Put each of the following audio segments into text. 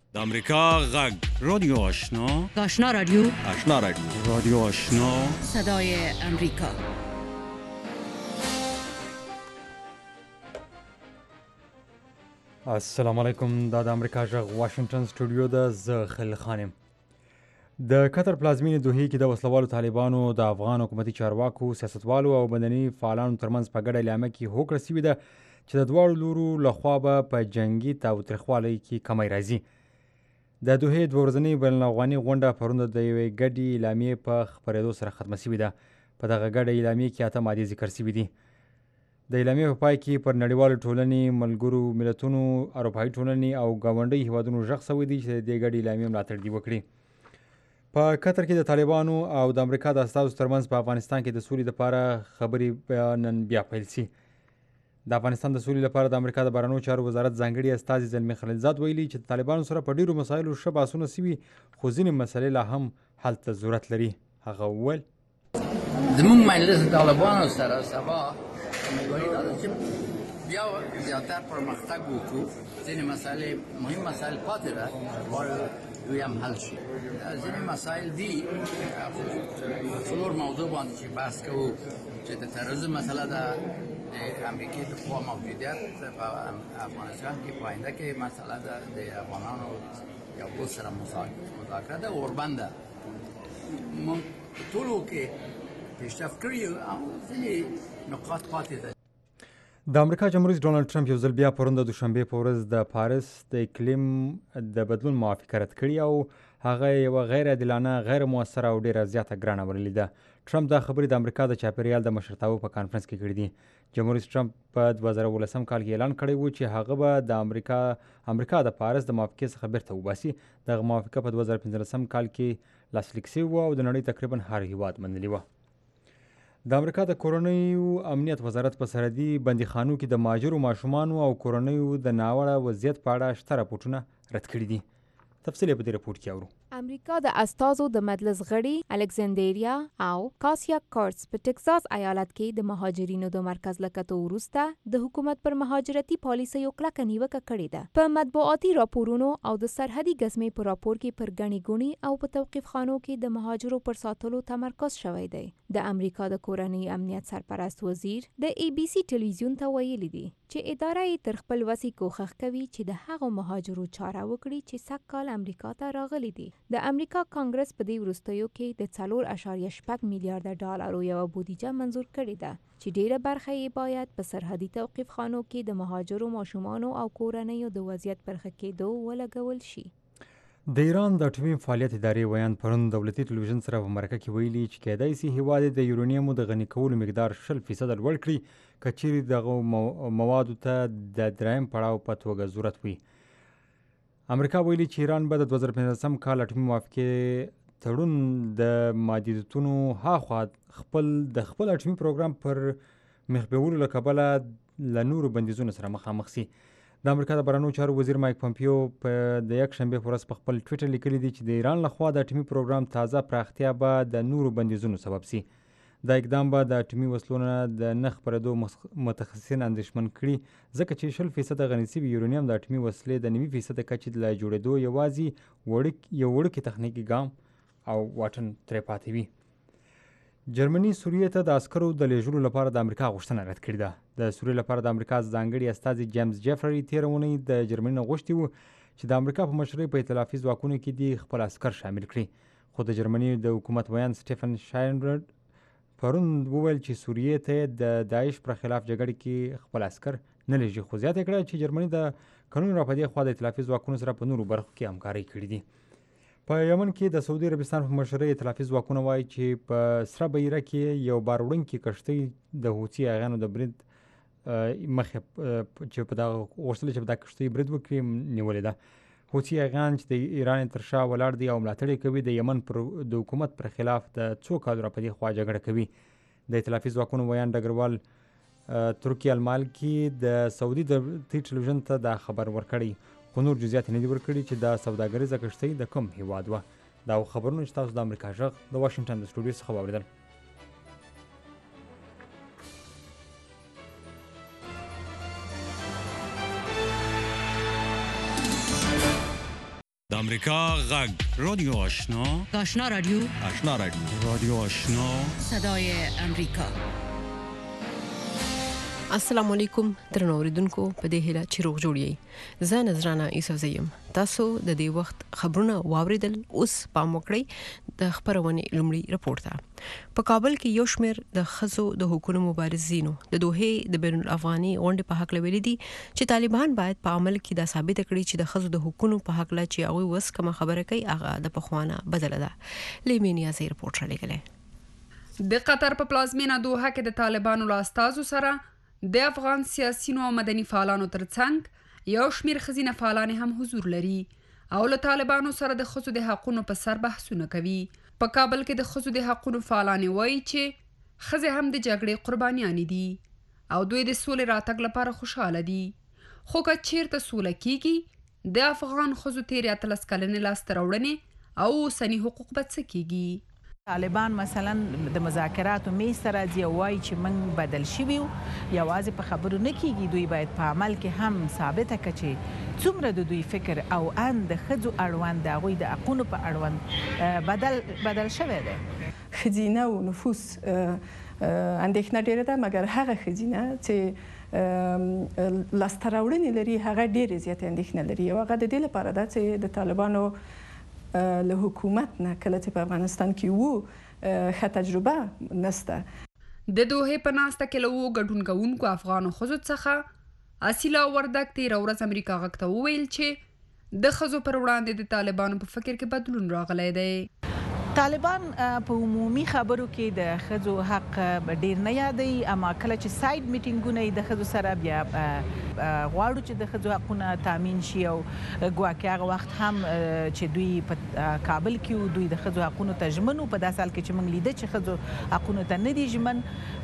د امریکا غږ رادیو آشنا، آشنا رادیو، آشنا رادیو، رادیو آشنا، صدای امریکا. السلام علیکم. دا د امریکا غږ واشنگټن سټوډیو ده. زه خلیل خان یم. د قطر پلازمینې دوحې کې د وسلوالو طالبانو د افغان حکومتي چارواکو، سیاستوالو او مدني فعالانو ترمنځ په ګډه اعلامیه کې هوکړه شوې ده چې د دواړو لورو لخوا به په جنګي تاوتریخوالي کې کمی راځي. د دوحې 2 ورځنۍ بین الافغاني غونډه پرون د یوې ګډې اعلامیې په خپرېدو سره ختمه شوې ده. په دغه ګډه اعلامیې کې 8 مادې ذکر شوي دي. د اعلامیې په پای کې پر نړیوالو ټولنې، ملګرو ملتونو، اروپایي ټولنې او ګاونډي هیوادونو غږ شوی دی چې د دې ګډې اعلامیې ملاتړ دې وکړي. په قطر کې د طالبانو او د امریکا د استازو ترمنځ په افغانستان کې د سولې لپاره خبرې نن بیا پیل شي. د افغانستان د سولې لپاره د امریکا د بهرنیو چارو وزارت ځانګړي استازي زلمي خلیلزاد ویلي چې د طالبانو سره په ډیرو مسایلو ښه بحثونه شوي، خو ځینې مسلې لا هم حل ته ضرورت لري. هغه وویل زموږ مجلس طالبانو سره سبا امیدواري دا ده چې بیا زیاتر پرمختګ وکړو. ځینې مسایل مهم مسایل پاتې ده، دوی هم حل شي. ځینې مسایل دي څلور موضوع باندې چې بحث کوو چې د تروریزم مسله ده، د امریکې د قوا موجودیت په افغانستان کې په آینده کې مسله ده، د افغانانو یو بل سره مذاکره ده، اوربند ده. موږ په ټولو کې پیشرفت کړی او ځینې نقاط پاتې ده. د امریکا جمهور رئیس ډونالډ ټرمپ یو ځل بیا پرون د دوشنبې په ورځ د پاریس د اقلیم د بدلون موافقه رد کړې او هغه یوه غیر عادلانه، غیر مؤثره او ډیره زیاته ګرانه بللې ده. ټرمپ دا خبرې د امریکا د چاپیریال د مشرتابه په کانفرنس کې کړې دي. جمهور رئیس ټرمپ په 2019 کال کې اعلان کړی و چې هغه به د امریکا د پاریس د موافقې څخه بیرته وباسي. دغه موافقه په 2015 کال کې لاسلیک شوې وه او د نړۍ تقریبا هر هیواد منلې وه. د امریکا د کورنیو امنیت وزارت په سرحدي بندیخانو کې د مهاجرو ماشومانو او کورنیو د ناوړه وضعیت په اړه شته راپورټونه رد کړي دي. تفصیل په دې راپورټ کې اورو. امریکا د استازو د مجلس غړي الکساندریا او کاسیا کارتس په ټکساس ایالت کې د مهاجرینو د مرکز له کتو وروسته د حکومت پر مهاجرتي پالیسیو کلکه نیوکه کړې ده. په مطبوعاتي راپورونو او د سرحدي ګزمې په راپور کې پر ګڼې ګوڼې او په توقیفخانو کې د مهاجرو پر ساتلو تمرکز شوی دی. د امریکا د کورنۍ امنیت سرپرست وزیر د ABC ټلویزیون ته ویلي دي چې اداره یې تر خپل وسې کوښښ کوي چې د هغو مهاجرو چاره وکړي چې سږ کال امریکا ته راغلي دي. د امریکا کانګرس په دې وروستیو کې د 4.6 میلیارډ ډالرو یوه بودیجه منظور کړې ده چې ډیره برخه یې باید په سرحدي توقیفخانو کې د مهاجرو ماشومانو او کورنیو د وضعیت پر ښه کېدو ولګول شي. د ایران د اټومي فعالیت ادارې ویان پرون دولتي ټلویزیون سره په مرکه کې ویلي چې کېدای شي هیواد د یورانیمو د غني کولو مقدار 0% لوړ کړي که چیرې دغه موادو ته د دریم پړاو په توګه ضرورت وي. امریکا ویلي چې ایران به د 2015 کال اټومي موافقې تړون د محدودیتونو هاخوا خپل اټومي پروګرام پر مخ بیولو له کبله له نورو بندیزونو سره مخامخ شي. د امریکا د بهرنیو چارو وزیر مایک پومپیو په د یکشنبې په ورځ په خپل ټویټر لیکلي دي چې د ایران لخوا د اټومي پروګرام تازه پراختیا به د نورو بندیزونو سبب شي. دا اقدام به د اټومي وسلو نه د نه خپرېدو متخصصین اندېښمن کړي، ځکه چې 0% غني شوي یورانیم د اټومي وسلې د 9% کچې له جوړېدو یوازې یو وړوکی تخنیکي ګام او واټن ترې پاتې وي. جرمني سوریې ته د عسکرو د لیږلو لپاره د امریکا غوښتنه رد کړې ده. د سوریې لپاره د امریکا ځانګړي استازي جیمز جیفري تېره اونۍ د جرمني نه غوښتي وو چې د امریکا په مشرۍ په ائتلافي ځواکونو کې دې خپل عسکر شامل کړي، خو د جرمني د حکومت ویان سټیفن شاینبرګ پرون وویل چې سوریې ته د داعش پر خلاف جګړې کې خپل عسکر نه لیږي، خو زیاته کړه چې جرمني د قانون راپدې خوا د ائتلافي ځواکونو سره په نورو برخو کې همکاري کړې دي. په یمن کې د سعودي عربستان په مشرۍ ائتلافي ځواکونه وایي چې په سره بحیره کې یو بار وړونکې کښتۍ د حوثي اغیانو د برید مخې چې په دغه غوښتل چې په دغه کښتۍ برید وکړي نیولې ده. حوثي اغیان چې د ایران تر شا ولاړ دي او ملاتړ یې کوي، د یمن د حکومت پر خلاف د څو کالو راپدې خوا جګړه کوي. د ائتلافي ځواکونو ویان ډګروال ترکي المالکي د سعودي دولتي ټلویزیون ته دا خبر ورکړی، خو نور جزئیات نه دي ورکړي چې دا سوداګریزه کښتۍ د کوم هیواد وه. دا خبرونه چې تاسو د امریکا غږ د واشنګټن د سټوډیو څخه واورېدل. د امریکا غږ رادیو آشنا. آشنا رادیو. آشنا رادیو. رادیو آشنا. صدای امریکا. السلام علیکم درنو اوریدونکو، په دې هیله چې روغ جوړ یې. زه نذرانه یوسف زیم. تاسو د دې وخت خبرونه واوریدل. اوس پام وکړئ د خبرونې لومړی رپورت ته. په کابل کې یو شمېر د ښځو د حقوقو مبارزینو د دوحې د بین الافغاني غونډې په حق لویلي دي چې طالبان باید په عمل کې دا ثابت کړي چې د ښځو د حقوقو په حق لا چې هغه وس کوم خبره کوي هغه د پخوانه بدله ده. لیمینیا زی رپورت را لګلې. د قطر په پلازمینه دوحه کې د طالبانو له استازو سره د افغان سیاسيونو او مدني فعالانو ترڅنګ یو شمېر ښځینه فعالان هم حضور لري او له طالبانو سره د ښځو د حقوقو په سر بحثونه کوي. په کابل کې د ښځو د حقوقو فعالان وایي چې ښځې هم د جګړې قربانیان دي او دوی د سولې راتګ لپاره خوشاله دي. خو که چیرته سوله کیږي د افغان ښځو تیرې 13 کلنې لاسته راوړنې او اوسني حقوق به څه کیږي؟ طالبان مثلا د مذاکراتو میز ته راځي او وایي چې موږ بدل شوي یو، یوازې په خبرو نه کیږي، دوی باید په عمل کې هم ثابته کړي چې څومره د دوی فکر او ان د ښځو اړوند د هغوی د حقونو په اړوند بدل شوی دی. ښځینه او نفوس اندېښنه ډېره ده، مګر هغه ښځینه چې لاسته راوړنې لري هغه ډېرې زیاتې اندېښنه لري او هغه د دې لپاره ده چې د طالبانو له حکومت نه کله چې په افغانستان کې وو ښه تجربه نسته. د دوحې په ناسته کې له وو ګډون کوونکو افغانو ښځو څخه اصیله وردګ تېره ورځ امریکا غږ ته وویل چې د ښځو پر وړاندې د طالبانو په فکر کې بدلون راغلی دی. طالبان په عمومي خبرو کې د ښځو حق ډیر نه یادوي، اما کله چې ساید میټینګونه د ښځو سره بیا غواړو چې د ښځو حقونه تامین شي او ګواکې هغه وخت هم چې دوی په کابل کې دوی د ښځو حقونو ته ژمن په داسې حال کې چې موږ لیده چې ښځو حقونو ته نه دي ژمن،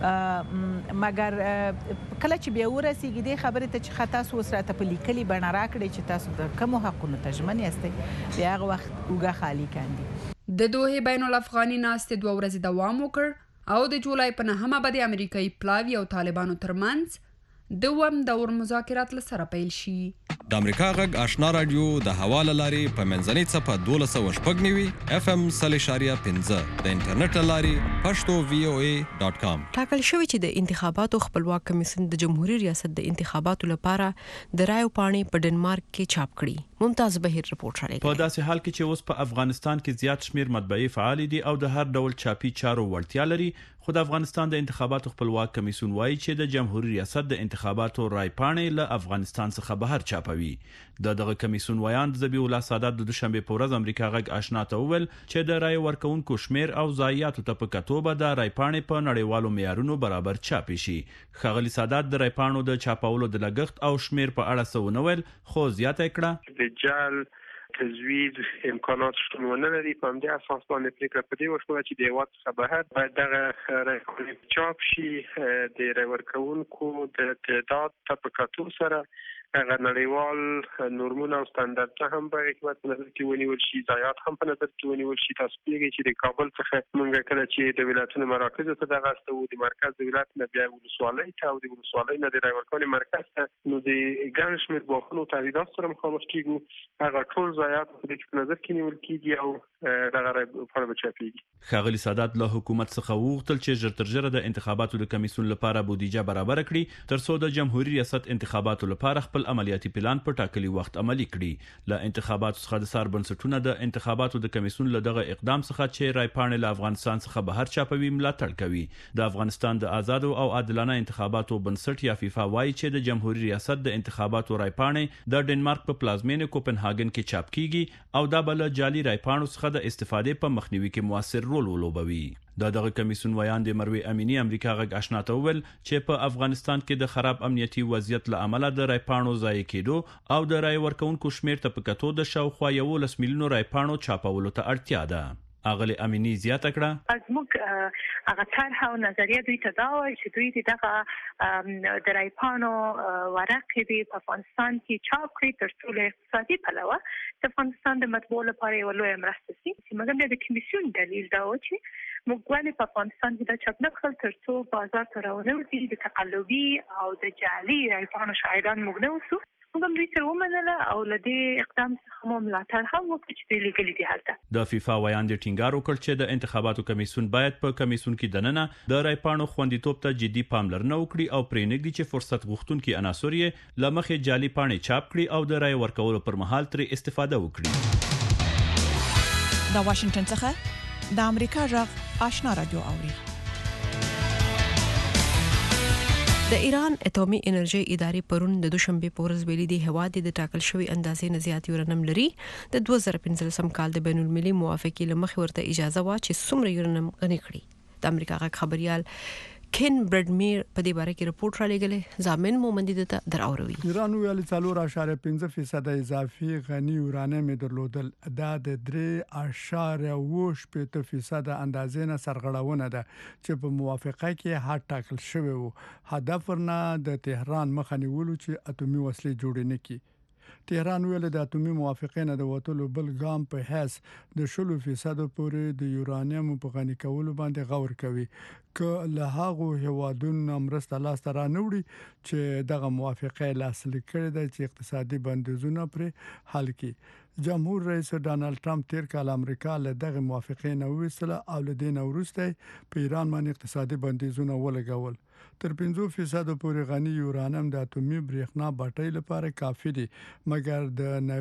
مګر کله چې بیا ورسیږي دې خبرې ته چې تاسو اوس راته په لیکلي بڼه راکړئ چې تاسو د کومو حقونو ته ژمن یاستئ، بیا هغه وخت اوږه خالي کاندي. د دوحې بین الافغاني ناستې 2 ورځې دوام وکړ او د جولای په 9 به د امریکایي پلاوي او طالبانو ترمنځ دوم دور مذاکرات لسره پیل شي. د امریکا غږ آشنا رادیو د حواله لاري په منځنۍ صفه 1290 FM 3.15 د انټرنیټ لاري pashto.voa.com. ټاکل شوی چې د انتخاباتو خپلواک کمیسیون د جمهوریت ریاست د انتخاباتو لپاره د رایو پاڼې په ډنمارک کې چاپ کړي. ممتاز بهیر رپورت را لګي. په داسې حال کې چې اوس په افغانستان کې زیات شمیر مطبعې فعال دي او د هر ډول چاپی چارو وړتیا لري، خو د افغانستان د انتخاباتو خپلواک کمیسیون وایي چې د جمهوریت ریاست د انتخاباتو رای پاڼې له افغانستان څخه بهر چاپوي. دغه کمیسیون ویان ذبیح الله سادات د دوشنبه په ورځ امریکا غږ آشنا ته وویل چې د رای ورکونکو شمیر او ضایعاتو ته په کتو به د رای پاڼې په نړیوالو معیارونو برابر چاپ شي. ښاغلي سادات د رای پاڼو د چاپولو د لګښت او شمیر په اړه څه ونه ویل، خو زیاته کړه د جعل تزوید امکانات شتون ونه لري. په همدې اساس باندې پریکړه په دې وشوه چې د هیواد څخه بهر باید دغه رای چاپ شي. د رای ورکوونکو د تعداد ته په کتو سره هغه نړیوال نورمونه او سټانډرډ هم په حکومت په نظر کې ونیول شي، ضایعات هم په نظر کې ونیول شي. تاسو پیږئ چې د کابل څخه موږ کله چې د ولایتونو مراکز ته دغه استو د مرکز د ولایت نه بیا ولسوالۍ ته او د ولسوالۍ نه د رای ورکونې مرکز ته نو د ګڼ شمېر ګواښونو تهدیدات سره مخامخ کیږو. هغه ټول ضایعات په نظر کې نیول کیږي او دغه رای پاڼه به چاپیږي. ښاغلي سادات له حکومت څخه وغوښتل چې ژر تر ژره د انتخاباتو د کمیسیون لپاره بودیجه برابر کړي ترڅو د جمهوریت ریاست انتخاباتو لپاره خپل عملیاتي پلان په ټاکلي وخت عملي کړي. له انتخاباتو څخه د سار بنسټونه د انتخاباتو د کمیسیون له دغه اقدام څخه چې رای پاڼې له افغانستان څخه بهر چاپوي ملاتړ کوي. د افغانستان د آزادو او عادلانه انتخاباتو بنسټ یا فیفا وایي چې د جمهوریت ریاست د انتخاباتو رای پاڼې د ډنمارک په پلازمینه کوپنهاګن کې چاپ کیږي او دا بل جعلي رای پاڼو څخه د استفادې په مخنیوي کې موثر رول ولوبوي. دغه کمیسیون ویان د مروي امینی امریکا غږ آشنا ته وویل چې په افغانستان کې د خراب امنیتي وضعیت له امله د رای پاڼو ضایع کېدو او د رای ورکونکو شمیر ته په کتو د شاوخوا 11 میلیونو رای پاڼو چاپولو ته اړتیا ده. اغلی امینی زیاته کړه از موږ هغه طرح او نظریه دوی ته دا وایي چې دوی دغه د رای پاڼو ورقې دي په افغانستان کې چاپ کړي تر څو له اقتصادي پلوه د افغانستان د مطبوع لپاره یوه لویه مرسته شي. چې مګر بیا د کمیسیون دلیل دا و چې موږ ولې په افغانستان کې دا چاپ نه کړل تر څو بازار ته راونه وځي د تقلبي او د جعلي رای پاڼو شاهدان موږ نه اوسو. موږ دوی سره ومنله او لدې اقدام څخه مو ملاتړ هم وکړ چې دوی لګلې دي هلته د فیفا ویان د ټینګار وکړ چې د انتخاباتو کمیسیون باید په کمیسیون کې دننه د رایپاڼو خوندیتوب ته جدي پاملرنه وکړي او پرېنګدي چې فرصت غوښتونکي عناصر یې لمخې جعلي پاڼې چاپ کړي او د رای ورکولو پر مهال ترې استفاده وکړي. د واشنگټن څخه د امریکا جغ آشنا رادیو اوري. د ایران اټومي انرژي ادارې پرون د دوشنبه په ورځ ویلي دی هواد د ټاکل شوی اندازې نه زیات یورانیم لري. د 2015 کال د بین المللي موافقې لمخې ورته اجازه وا چې څومره یورانیم غني کړي. د امریکا غږ خبريال کین برډمیر په دې باره کې رپورټ را لګلې. ضامن مومندي ته دراوروي. ایران ویلي 4.5% اضافي غني یورانیم درلودل. دا د 3.8% اندازې نه سرغړونه ده چې په موافقه کې حد ټاکل شوی وو. هدف ورنه د تهران مخه نیولو چې اټومي وسلې جوړې نه کړي. تهران ویل د اټومي موافقې نه د وټولو بل ګام په هیڅ د 0% پورې د یورانیم په غني کولو باندې غور کوي که له هغه هوادونو مرسته لاس ته را نوړي چې دغه موافقه لاسلیک کړي د اقتصادي بندیزونه پر حل کړي. جمهور رئیس ډانلډ ټرمپ تیر کال امریکا له دغه موافقې نه وېستله او له دې نه وروسته په ایران باندې اقتصادي بندیزونه ولګول. تر 5% پورې غني یورانیم د اټومي برېښنا بټۍ لپاره کافي دي، مګر د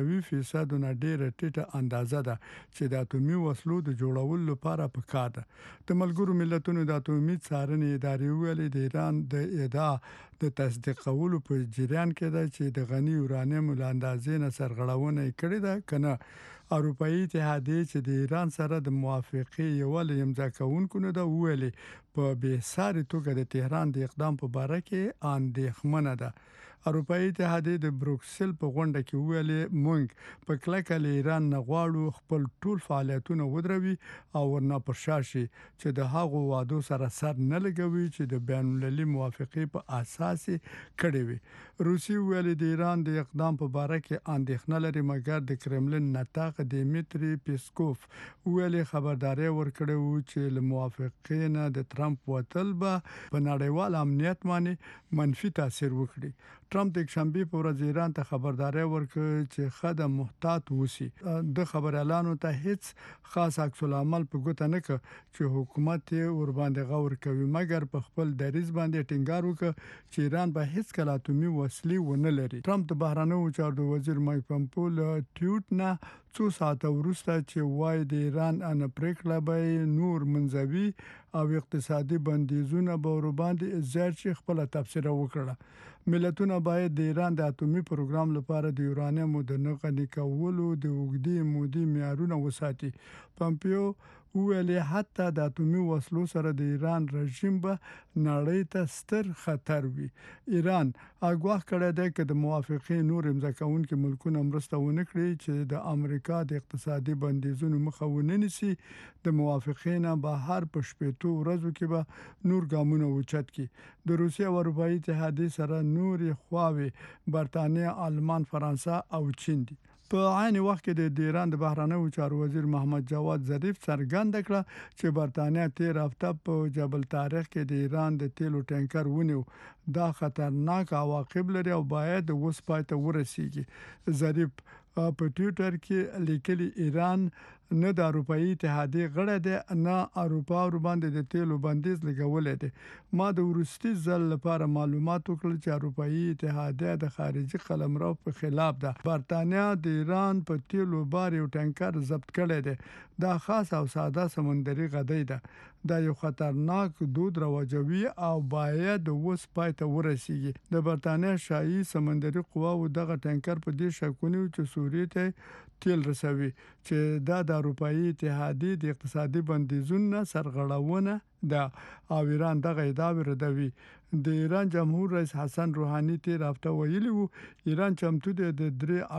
90% نه ډېره ټیټه اندازه ده چې د اټومي وسلو د جوړولو لپاره پکار ده. د ملګرو ملتونو د اټومي څارنې ادارې ویلي د ایران د ادعا د تصدیقولو په جریان کې ده چې د غني یورانیم له اندازې نه سرغړونه کړې ده کنه. اروپאי اتحادیه چې د ایران سره د موافقې یو ول امضا کوونکو نه دا ویلي په به ساري توګه د تهران د اقدام په باره کې اندېښمنه ده. اروپאי اتحادیه د بروکسل په غونډه کې ویلي مونږ په کلکه له ایران نه غواړو خپل ټول فعالیتونه ودروي او ورنه پرشاشي چې د هغو وعدو سره سر نه لګوي چې د بین المللي موافقې په اساس کړي وي. روسي ویلي د ایران د اقدام په باره کې اندېښنه لري، مګر د کرملن نطاق دیمیتری پیسکوف ویلي خبرداري ورکړې و چې له موافقې نه د ټرمپ وتل به په نړیوال امنیت باندې منفي تاثیر وکړي. ټرمپ د شنبه په ورځ ایران ته خبرداري ورکړه چې خدای محتاط وسی. د خبريالانو ته هیڅ خاص عکس العمل په ګوته نه ک چې حکومت ور باندې غور کوي، مګر په خپل دریځ باندې ټینګار وکړ چې ایران به هیڅ کله اټومي وسلې ونه لري. ټرمپ د بهرنیو چارو وزیر مایک پمپو له ټویټ نه څو ساعته وروسته چې وای د ایران ان پریکړه به نور منځوي او اقتصادي بندیزونه به ور باندې زیات خپل تفسیر وکړه. ملتونه باید د ایران د اټومي پروګرام لپاره د یورانیم د نغني کولو د وګړي مودي معیارونه وساتي. پمپیو ویلي حتی د اټومي وسلو سره د ایران رژیم به نړۍ ته ستر خطر وي. ایران اګواښ کړی دی چې د موافقې نور امضا کوونکي ملکونه مرسته ونه کړي چې د امریکا د اقتصادي بندیزونو مخه ونه نیسي. د موافقې نه بهر په شپږ ورځو کې به نور ګامونه اوچت کړي. د روسیې او اروپאי اتحادیې سره نور خواوې برتانیې، آلمان، فرانسه او چین دي. په عین وخت کې د ایران د بهرنیو چارو وزیر محمد جواد ظریف څرګند کړ چې برتانیې تیر هفته په جبل طارق کې د ایران د تیلو ټانکر ونیو. دا خطرناک عواقب لري او باید اوس پای ته ورسیږي. ظریف په ټویټر کې لیکلي ایران نه د اروپאי اتحادیې غړی دی نه اروپا ور باندې د تیلو بندیز لګولې دی. ما د ورستي ځل لپاره معلومات وکړل چې اروپאי اتحادیه د خارجي قلمرو په خلاف ده. برتانیا د ایران په تیلو بار یو ټانکر ضبط کړی دی. دا خاص او ساده سمندري غدۍ ده. دا یو خطرناک دود رواجوي او باید اوس پای ته ورسیږي. د برتانیا شاهي سمندري قواو دغه ټانکر په دې شکونی چې سوریې ته تیل رسوي چې دا د اروپאי اتحادیې د اقتصادي بندیزونو سرغړونه ده او ایران دغه ادعا ردوي. د ایران جمهور رئیس حسن روحاني تیر هفته ویلي وو ایران چمتو دی د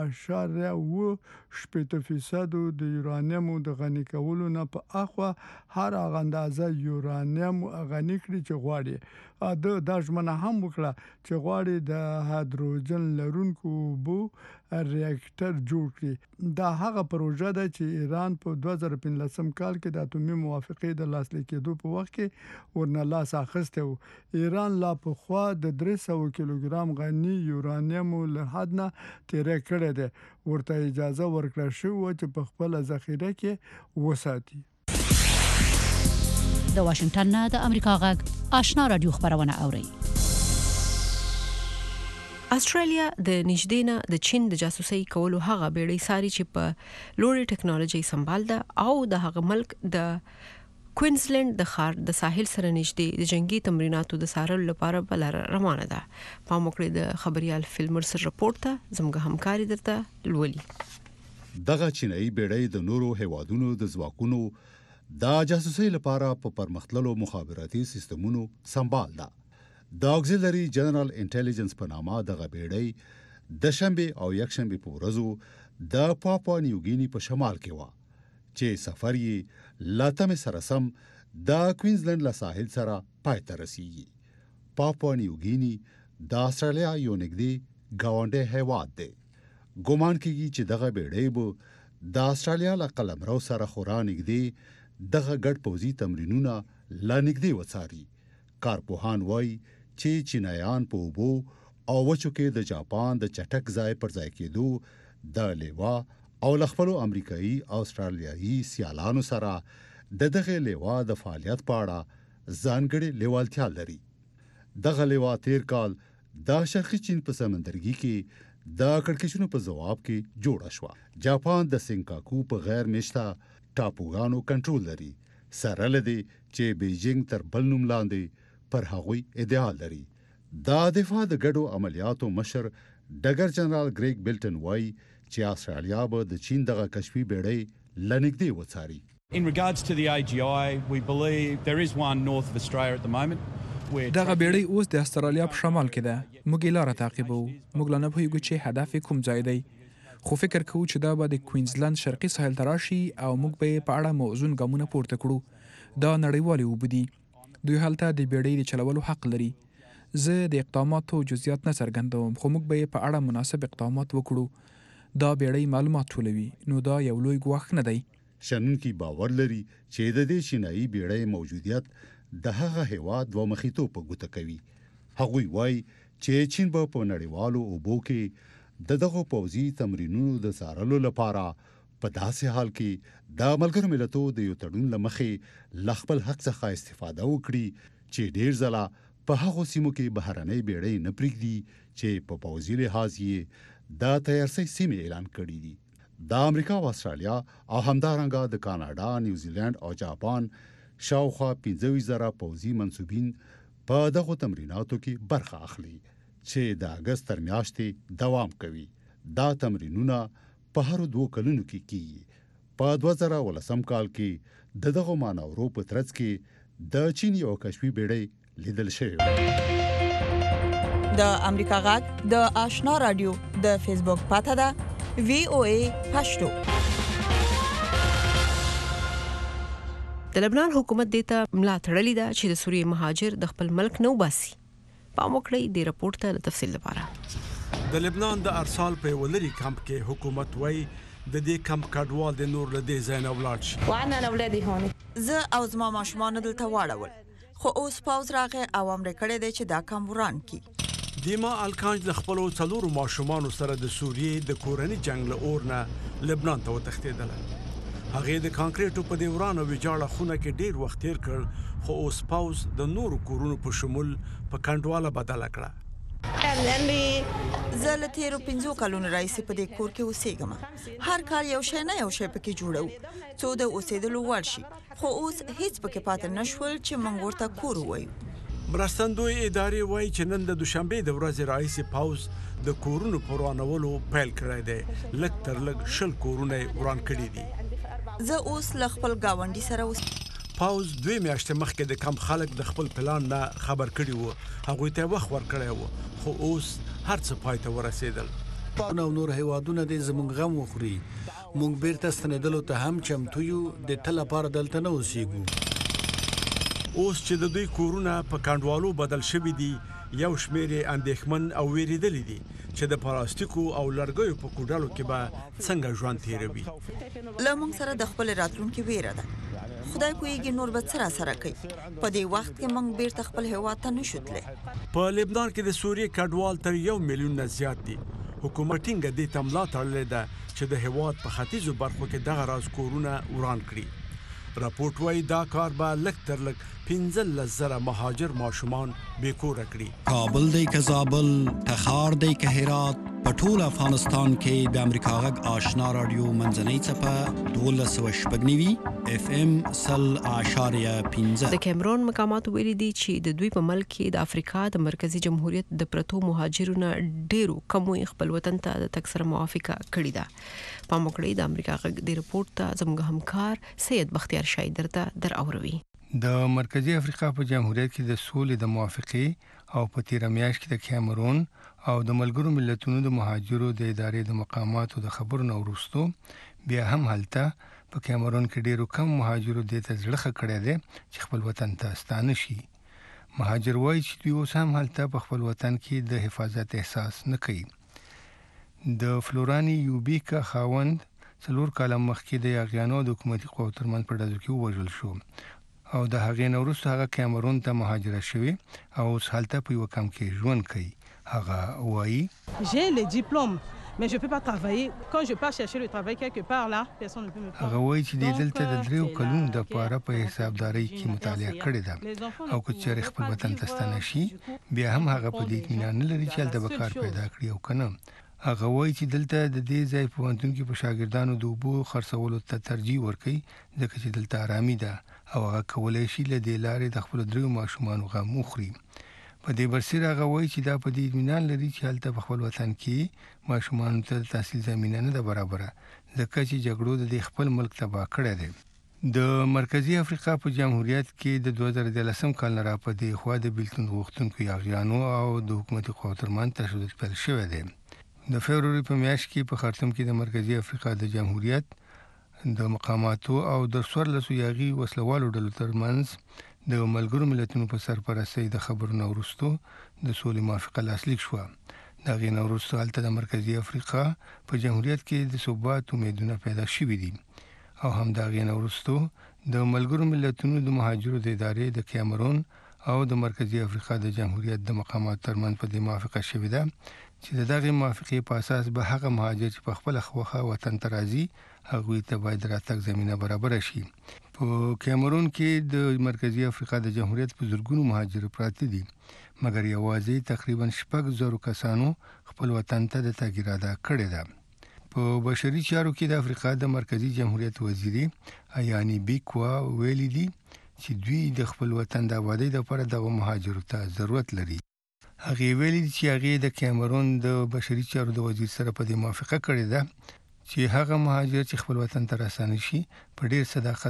3.8% د یورانیم د غني کولو نه په اخوا هر اندازه یورانیم غني کړي چې غواړي. د ژمنه هم وکړه چې غواړي د هایدروجن لرونکو بو ریاکټر جوړ کړي. دا هغه پروژه ده چې ایران په 2015 کال کې د اټومي موافقې د لاسلیک کېدو په وخت مخکې ورنه لاس اخیسته و. ایران لا پخوا د 300 کیلوګرام غني یورانیم له حد نه تیری کړی دی. ورته اجازه ورکړه شوې چې په خپل ذخیره کې وساتي. د واشنگټن نه د امریکا غږ آشنا رادیو خبرونه اوري. استرالیا د نږدې نه د چین د جاسوسي کولو هغه بیړۍ ساري چې په لوړې ټکنالوژي سمبال ده او د هغه ملک د کوینزلند د ښار د ساحل سره نږدې د جنگي تمریناتو د سارلو لپاره بل روانه ده. پام وکړئ د خبريال فیلمر سره رپورت ته زموږ همکاري درته لولي. دغه چینایي بیړۍ د نورو هیوادونو د ځواکونو د جاسوسي لپاره په پرمختللو مخابراتي سیستمونو سمبال ده. د اگزیلری جنرال انټيليجنس په نامه دغه بیړۍ د شنبه او یکشنبه په ورځو د پاپوا نیوګینی په شمال کې و چې سفر یې لاتم سره سم د کوینزلند له ساحل سره پای ته رسیږي. پاپوا نیوګینی د استرالیا یو نږدې گاونډي هیواد دی. ګومان کیږي چې دغه بیړۍ به د استرالیا له قلمرو سره خورا نږدې دغه ګډ پوځي تمرینونه لا نږدې وڅاري. کارپوهان وایي چې چینایان په اوبو او وچو کې د جاپان د چټک ځای پر ځای کېدو د لیوا او لخپلو امریکایي او استرالیایي سیالانو سره د دغه لیوا د فعالیت په اړه ځانګړي لیوالتیا لري. دغه لیوا تیر کال د شرقي چین په سمندرګي کې د کړکېچونو په جواب کې جوړه شو. جاپان د سینکاکو په غیر مشته ټاپوګانو کنټرول لري، سره لدی چې بیجینګ تر بل نوم لاندې پر هغوی ادعا لري. دا دفاع د ګډو عملیاتو مشر ډګر جنرال ګریګ بیلټن وایي چې استرالیا به د چین دغه کشفي بیړۍ لنږدې وڅاري. In regards to the AGI, we believe there is one north of Australia at the moment. دغه بیړۍ اوس د استرالیا په شمال کې ده. موږ یې لاره تعقیبو. موږ لا نه پوهیږو چې هدف کوم ځای دی. خو فکر کوو چې دا به د کوینزلند شرقي ساحل ته راشي او موږ به په اړه موزون ګامونه پورته کړو. دا نړیوالې اوبه دي. دوی هلته د بیړۍ د چلولو حق لري. زه د اقداماتو جزئیات نه څرګندوم، خو موږ به په اړه مناسب اقدامات وکړو. دا بیړۍ معلومات ټولوي، نو دا یو لوی ګواښ نه دی. شنونکي باور لري چې د دې چینایي بیړۍ موجودیت د هغه هیواد دوه مخیتوب په ګوته کوي. هغوی وایي چې چین به په نړیوالو اوبو کې د دغه پوځي تمرینونو د څارلو لپاره په داسې حال کې د ملګرو ملتونو د یو تړون له مخې له خپل حق څخه استفاده وکړي چې ډیر ځله په هغو سیمو کې بهرنۍ بیړۍ نه پرېږدي چې په پوځي لحاظ یې د تیارسۍ سیمې اعلان کړي دي. د امریکا او استرالیا او همدارنګه د کاناډا، نیوزیلند او جاپان شاوخوا 15,000 پوځي منسوبین په دغه تمریناتو کې برخه اخلي چې د اگست تر میاشتې دوام کوي. دا تمرینونه په هر 2 کلونو کې کیږي. په 2019 کال کې دغه مانورو په ترڅ کې د چین یو کشفي بیړۍ لیدل شوې. د امریکا غږ د آشنا رادیو د فیسبوک پاته ده VOA پښتو. د لبنان حکومت دیتا ملا تړلې ده چې د سوریې مهاجر د خپل ملک نو باسي. پام وکړئ د رپورت ته تفصیل لپاره. د لبنان د ارسال په ولري کمپ کې حکومت وایي د دې کمپ کډوال د نور له دې ځای نه ولاړ شي. وانا اولادي هون زه او زما ماشومان دلته واړول، خو اوس پاوز راغی او امر کړی دی چې دا کم وران کی. دیما الکانج د خپل څلورو ماشومان سره د سوریې د کورنۍ جنگ له اورنه لبنان ته وتښتیدل. هغه د کانکریټو په دی ورانه ویجاړه خونه کې ډیر وخت تیر کړ، خو اوس پاوز د نورو کورونو په شمول په کندواله بدل کړه. زه له تیرو 5 کلونو راځي په دې کور کې اوسېږم. هر کار یو شی نه یو شی پکې جوړو څو د اوسېدلو وړ شي، خو اوس هیڅ پکې پاتې نشول چې موږ ورته کور وایو. مرستندوی ادارې وایي چې نن د دوشنبه د ورځې راځي پاوز د کورونو پرانولو پیل کړی دی. لږ تر لږ 20 کورونه وران کړي دي. زه اوس ل خپل گاونډي سره اوس پاوز 2 میاشتې مخکې د کم خلک د خپل پلان نه خبر کړي وو. هغه ته وخت ورکړی وو، خو اوس هر څه پای ته ورسېدل. نو نور هیوادونه د زمونږ غم وخوري. مونږ بیرته ستنېدلو ته هم چمتو یو، د تل لپاره دلته نه اوسېږو. اوس چې د دوی کورونه په کاندوالو بدل شوي دي، یو شمېر اندېښمن او ویریدلي دي چې د پلاستیکو او لرګیو په کوډلو کې به څنګه ژوند تیروي. لمونږ سره د خپل راتلونکي ویره ده. خدای کویږي نور به سره سره کوي. په دې وخت کې موږ بیرته خپل هیواد ته نشو تللی. په لبنان کې د سوریې کډوال تر 1 میلیون نه زیات دي. حکومت ټینګه دې ته ملا تړلې ده چې د هیواد په ختیځو برخو کې دغه راز کورونه وران کړي. راپورټ وايي دا کار به لږ تر لږ 15,000 مهاجر ماشومان بیکوره کړي. کابل دی که زابل، تخار دی که هرات، په ټول افغانستان کې د امریکا غږ آشنا رادیو منځنۍ څپه 1290 FM 0.15. د کیمرون مقامات ویلي دي چې د دوی په ملک کې د افریقا د مرکزی جمهوریت د پرتو مهاجرونو ډیرو کموي خپل وطن ته د تک سره موافقه کړې ده. په موکړې د امریکا غږ د رپورت ته زموږ همکار سید بختیار شایدر ته در اوروي. د مرکزی افریقا په جمهوریت کې د سولې د موافقې او په تیر میاشت کې د کیمرون او د ملګرو ملتونو د مهاجرو د ادارې د مقاماتو د خبرونو وروسته بیا هم هلته په کیمرون کې ډیرو کم مهاجرو د تزړه کړه دي چې خپل وطن ته ستانه شي. مهاجر وایي چې دوی اوس هم هلته په خپل وطن کې د حفاظت احساس نه کوي. د فلورانی یوبیکا خاوند 4 کاله مخکې د یاغیانو د حکومتي قوت ترمن په ډزو کې وژل شو او د هغې نه وروسته هغه کیمرون ته مهاجره شوی او اوس هلته په یو کم کې ژوند کوي. هغه وایي j'ai les diplômes mais je peux pas travailler quand je pars chercher le travail quelque part là personne ne peut me هغه وایي چې دلته د 3 کلونو د پاره په حسابداري کې مطالعه کړې ده او که چېرې خپل وطن ته ستنه شي بیا هم هغه په دې اطمینان نه لري چې هلته به کار پیدا کړي او کنه. هغه وایي چې دلته د دې ځای په پوهنتون کې په شاګردانو د اوبو خرڅولو ته ترجیح ورکوي ځکه چې دلته آرامي ده او هغه کولی شي له دې لارې د خپلو 3 ماشومانو غم وخوري. په دې برسېره هغه وایي چې دا په دې اطمینان لري چې هلته په خپل وطن کې ماشومانو ته د تحصیل زمینه نه ده برابره ځکه چې جګړو د دې خپل ملک تباه کړی دی. د مرکزی افریقا په جمهوریت کې د 2013 کال نه راپدې خوا د بیلتون غوښتونکو یاغیانو او د حکومتي قوت ترمن تشدد پیل شوی دی. د فبرवरी په میاشت کې په خرطوم کې د مرکزی افریقا د جمهوریت د مقاماتو او د 14 یاغي وسلوالو ډلو ترمنځ د ملګرو ملتونو په سرپرستۍ د خبرونو وروسته د سولې موافقه لاسلیک شوه. د غینه وروسته هلته د مرکزی افریقا په جمهوریت کې د ثبات امیدونه پیدا شوي دي او هم د غینه وروسته د ملګرو ملتونو د مهاجرو د ادارې د کیمرون او د مرکزی افریقا د جمهوریت د مقامات ترمن په دې موافقه شوې ده چې دغه موافقې په اساس به هغه مهاجر چې په خپل خوخه وطن ته راځي هغه ته باید راتګ زمينه برابر شي. په کیمرون کې د مرکزی افریقا د جمهوریت په زورګونو مهاجر پراته دي مګر یوازې تقریبا 6,000 کسانو خپل وطن ته د تګ اراده کړې ده. په بشري چارو کې د افریقا د مرکزی جمهوریت وزیري ایانی بیکوا ویلي دي چې دوی د خپل وطن د آبادی لپاره د مهاجرو ته ضرورت لري. هغه ویلي چې هغه د کیمرون د بشري چارو د وزیر سره په دې موافقه کړې ده چې هغه مهاجر چې خپل وطن ته راستنه شي په ډیر صداقت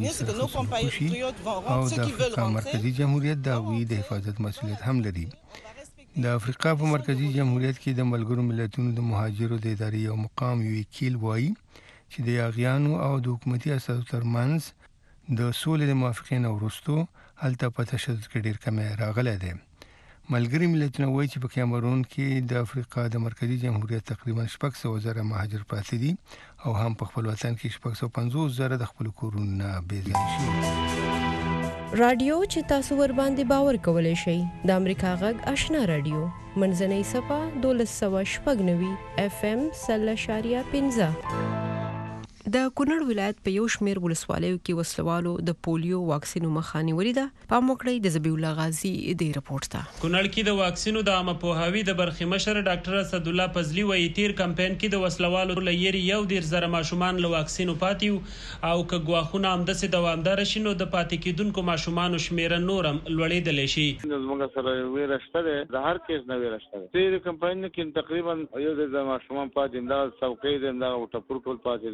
او د افریقا مرکزی جمهوریت د هغوی د حفاظت مسؤلیت هم لري. د افریقا په مرکزی جمهوریت کې د ملګرو ملتونو د مهاجرو د ادارې یو مقام یو وکیل وایي چې د یاغیانو او د حکومتي اساسو ترمنځ د سولې د موافقې نه وروسته هلته په تشدد کې ډیر کم راغلی دی. ملګری ملتونه وایي چې په کیمرون کې د افریقا د مرکزی جمهوریت تقریبا 600,000 مهاجر پراته دي او هم په خپل وطن کې 650,000 د خپل کورونو نه بېځای شي. رادیو چې تاسو ور باندې باور کولای شئ د امریکا غږ آشنا رادیو منځنۍ صفه 1290 FM 0.15. د کونړ ولایت په یو شمېر ولسوالیو کې وسلوالو د پولیو واکسینو مخاني ولیده. په موکړې د زبیح الله غازی د رپورت ته کونړ کې د واکسینو د عامه پوهاوي د برخې مشر ډاکټر اسد الله فضلی وایي تیر کمپاین کې د وسلوالو لېری 1.0 ماشومان له واکسینو پاتیو او که غواخونه هم د دوامدار شینو د پاتې کېدونکو ماشومانو شمیره نورم لوړېدل شي. زموږ سره ویرشته ده د هر کیس نه ویرشته ده. تیر کمپاین کې تقریبا 1.0 ماشومان پاتې دا څوکۍ د ټپور کول پاتې ده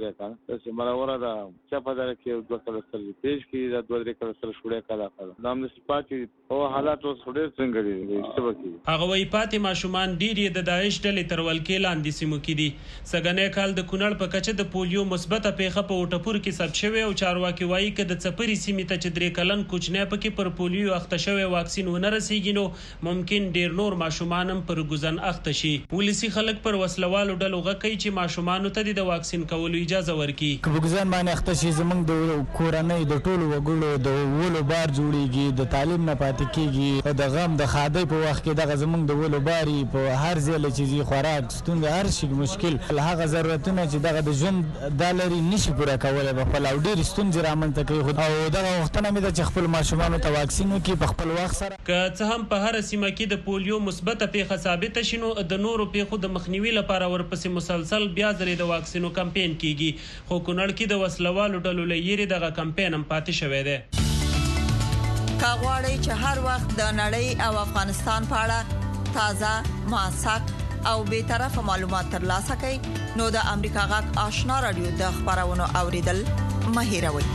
چې مراوره دا چا په دغه کې دوه کله سره پیش کی دا دوه درې کله سره شوړې کلا کړه نام د سپاتي او حالات اوس ډېر څنګه دي سبکی هغه وی پاتې ماشومان ډیر د داعش ډلې تر ولکې لاندې سیمو کې دي سګنې کال د کونړ په کچه د پولیو مثبت پیښه په وټپور کې ثبت شوی او چارواکي وایي چې د څپري سیمې ته چې درې کلن کوچنی پکې پر پولیو اخته شوی واکسین ونه رسیږي نو ممکن ډیر نور ماشومان هم پر ګزن اخته شي ولسی خلک پر وسلوالو ډلو غکې چې ماشومان ته د واکسین کولو اجازه ورکړي کبګزان باندې اخته شي زمونږ د کورنۍ د ټولو وګړو د ولو بار جوړیږي د تعلیم نه پاتې کیږي د غم د خادۍ په وخت کې دغه زمونږ د ولو باري په هر ځای له چیزي خوراک ستونزه هر شي مشکل هغه ضرورتونه چې دغه د ژوند د لري نشي پوره کولای په خپل او ډېر ستونزې رامنځته کوي او دغه وختونه مې د خپل ماشومانو ته واکسین وکړي په خپل وخت سره که څه هم په هر سیمه کې د پولیو مثبت پیښه ثابت شینو د نورو پیښو د مخنیوي لپاره ورپسې مسلسل بیا ځلې د واکسینو کمپاین کیږي خو کونړ کې د وسلوالو ډلو لېری دغه کمپاین هم پاتې شوی دی کاغواړي چې هر وخت د نړۍ او افغانستان په اړه تازه موثق او به طرفه معلومات ترلاسه کړئ نو د امریکا غږ آشنا رادیو د خبرونو اوریدل مه هیروئ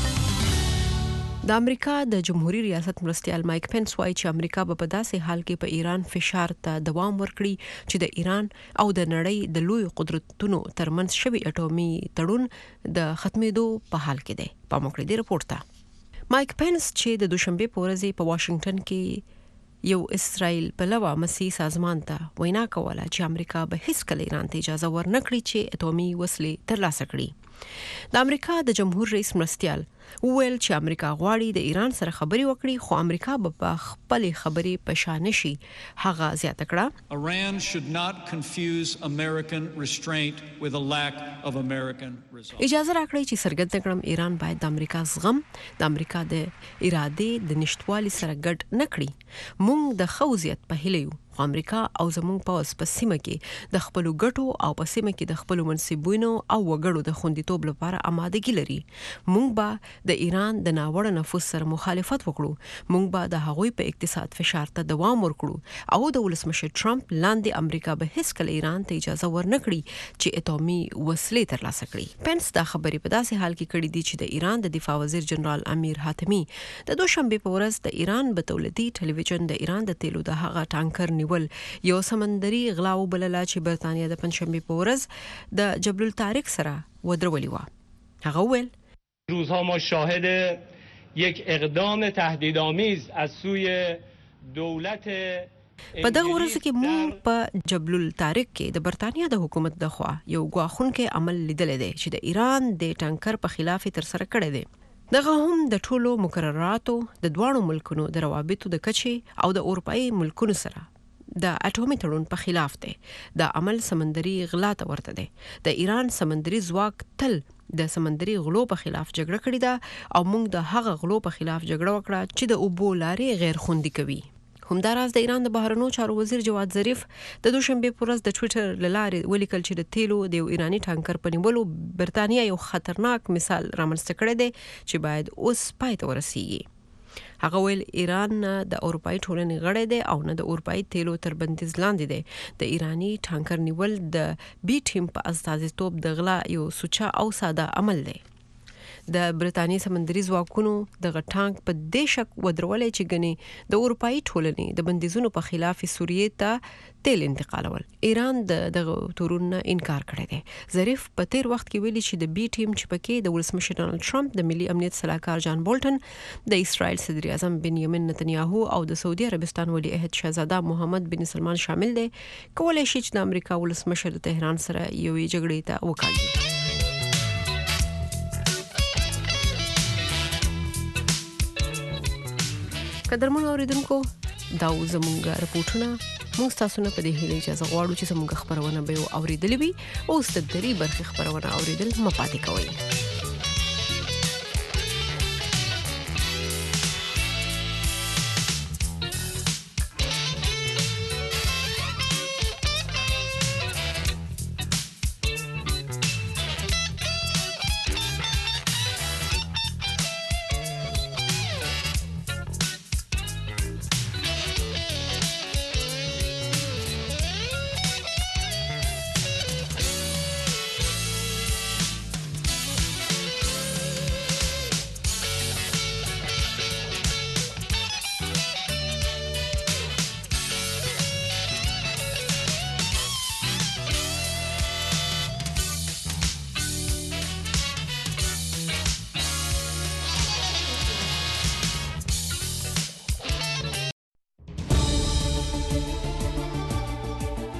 د امریکا د جمهوریت ریاست مرستیال مایک پنس وايي چې امریکا به په داسې حال کې په ایران فشار ته دوام ورکړي چې د ایران او د نړۍ د لوی قدرتونو ترمنځ شوی اټومي تړون د ختمېدو په حال کې دی په موکړه دی رپورت ته مایک پنس چې د دوشنبه په ورځ په واشنگټن کې یو اسرائیل بلوا مسیح سازمان ته وینا کوله چې امریکا به هیڅ کله ایران ته اجازه ورنکړي چې اټومي وسلې ترلاسه کړي د امریکا د جمهور رئیس مرستیال وویل چې امریکا غواړي د ایران سره خبري وکړي خو امریکا به خپل خبري پشان شي هغه زیاته کړه Iran should not confuse American restraint with a lack of American resolve اجازه راکړئ چې څرګنده کړم ایران باید د امریکا زغم د امریکا د اراده د نشټوالي سره ګډ نه کړي موږ د خوځیت په هیله خو امریکا او زموږ په سیمه کې د خپل ګټو او په سیمه کې د خپل منصبونو او وګړو د خوندیتوب لپاره آمادګي لري موږ به د ایران د ناوړه نفوذ سره مخالفت وکړو موږ به د هغوی په اقتصاد فشار ته دوام ورکړو او د ولسمشر ټرمپ لاندې امریکا به هیڅ کله ایران ته اجازه ورنکړي چې اټومي وسلې ترلاسه کړي پنس دا خبرې په داسې حال کې کړې دي چې د ایران د دفاع وزیر جنرال امیر حاتمی د دوشنبه په ورځ د ایران بتولدي ټلویزیون د ایران د تیلو د هغه ټانکر نیول یو سمندري غلا وبلله چې برتانیا د پنځشنبه په ورځ د جبل الطارق سره ودرولې و هغه ویل روزها ما شاهد یک اقدام تهدیدآمیز از سوی دولت په دغه ورځ کې موږ په جبل الطارق کې د برتانیا د حکومت د خوا یو غواخونکې عمل لیدل دي چې د ایران د ټانکر په خلاف تر سره کړی دی دغه هم د ټولو مقرراتو د دوانو ملکونو د روابطو د کچې او د اروپאי ملکونو سره د اټومي تړون په خلاف دی د عمل سمندري غلا ته ورته دی د ایران سمندري ځواک تل د سمندري غلو په خلاف جګړه کړې ده او موږ د هغه غلو په خلاف جګړه وکړه چې د اوبو لارې غیر خوندي کوي همداراز د ایران د بهرنیو چارو وزیر جواد ظریف د دوشنبه په ورځ د ټوئیټر لارې ولیکل چې د تیلو د ایرانی ټانکر په نیولو برتانیا یو خطرناک مثال رامنځته کړی دی چې باید اوس پای ته ورسیږي هغه ویل ایران د اروپאי ټولنې غړی دی او نه د اروپאי تیلو تر بندیز لاندې دی د ایرانی ټانکر نیول د بی ټیم په استازیتوب د غلا یو سوچا او ساده عمل دی د برتانیې سمندري ځواکونو د غټانک په دې شک ودرولې چې غني د اروپאי ټولنې د بندیزونو په خلاف سوریې ته تیل انتقالول ایران دغه تورون انکار کړی دی ظریف په تیر وخت کې ویلي چې د بی ټیم چې پکې د ولسمشر ډونالد ټرمپ د ملي امنیت صلاحکار جان بولټن د اسرائیل صدر اعظم بنیامین نتنیاهو او د سعودي عربستان ولی عہد شاهزاده محمد بن سلمان شامل دي کولای شي چې د امریکا ولسمشر د تهران سره یوې جګړې ته وکاږي قدرمن اوریدونکو دا زموږ رپورټونه موږ تاسو نه په دې هیله اجازه غواړو چې زموږ خبرونه به اوریدلې وي او ستدري برخه خبرونه اوریدل مپاتې کوي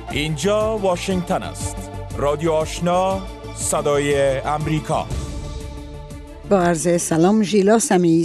اینجا واشنگتن است. رادیو آشنا، صدای امریکا. با عرض سلام، ژیلا سمیعی